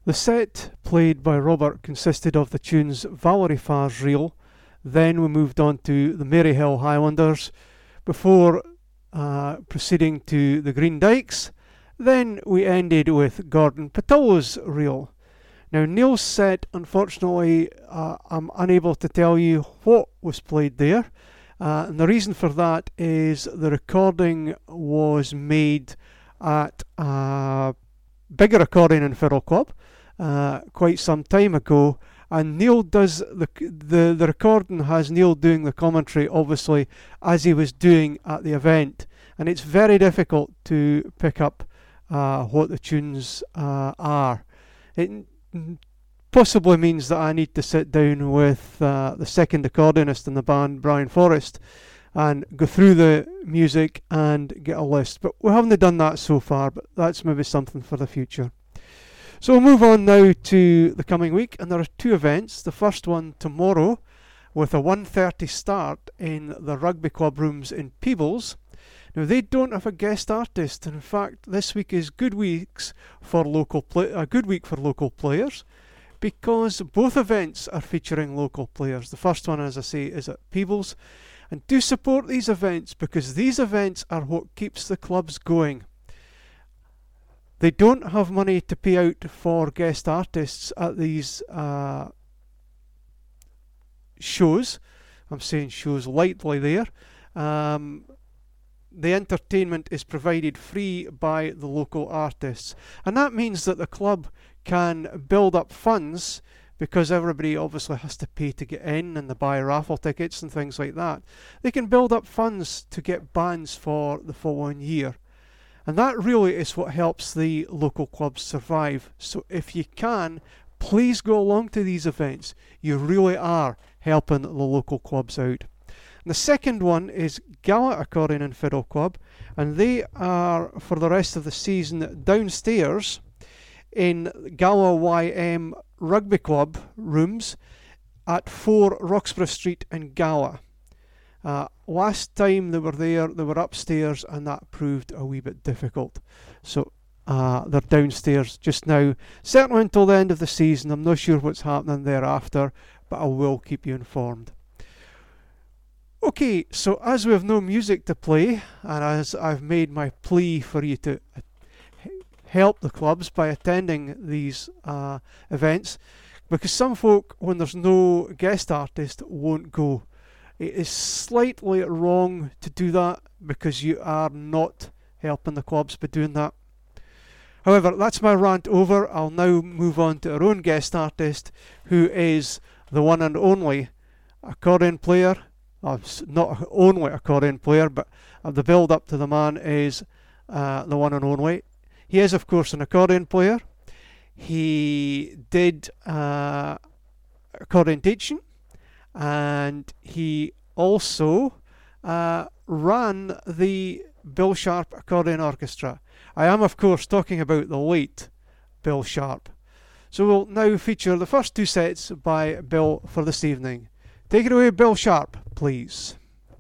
The set played by Robert consisted of the tunes Valerie Farr's Reel, then we moved on to the Maryhill Highlanders, before proceeding to the Green Dykes. Then we ended with Gordon Patullo's Reel. Now, Neil's set, unfortunately, I'm unable to tell you what was played there. And the reason for that is the recording was made at a bigger accordion and fiddle club quite some time ago. And Neil does the recording has Neil doing the commentary, obviously, as he was doing at the event. And it's very difficult to pick up what the tunes are. It possibly means that I need to sit down with the second accordionist in the band, Brian Forrest, and go through the music and get a list. But we haven't done that so far, but that's maybe something for the future. So we'll move on now to the coming week, and there are two events. The first one tomorrow with a 1:30 start in the Rugby Club rooms in Peebles. Now, they don't have a guest artist, and in fact this week is a good week for local players, because both events are featuring local players. The first one, as I say, is at Peebles, and do support these events, because these events are what keeps the clubs going. They don't have money to pay out for guest artists at these shows. I'm saying shows lightly there. The entertainment is provided free by the local artists, and that means that the club can build up funds, because everybody obviously has to pay to get in and they buy raffle tickets and things like that. They can build up funds to get bands for the following year, and that really is what helps the local clubs survive. So if you can, please go along to these events. You really are helping the local clubs out. The second one is Gala Accordion and Fiddle Club, and they are, for the rest of the season, downstairs in Gala YM Rugby Club rooms at 4 Roxburgh Street in Gala. Last time they were there, they were upstairs, and that proved a wee bit difficult. So they're downstairs just now, certainly until the end of the season. I'm not sure what's happening thereafter, but I will keep you informed. Okay, so as we have no music to play, and as I've made my plea for you to help the clubs by attending these events, because some folk, when there's no guest artist, won't go. It is slightly wrong to do that, because you are not helping the clubs by doing that. However, that's my rant over. I'll now move on to our own guest artist, who is the one and only accordion player. Not only accordion player, but the build up to the man is the one and only. He is, of course, an accordion player. He did accordion teaching, and he also ran the Bill Sharp Accordion Orchestra. I am, of course, talking about the late Bill Sharp. So we'll now feature the first two sets by Bill for this evening. Take it away, Bill Sharp, please.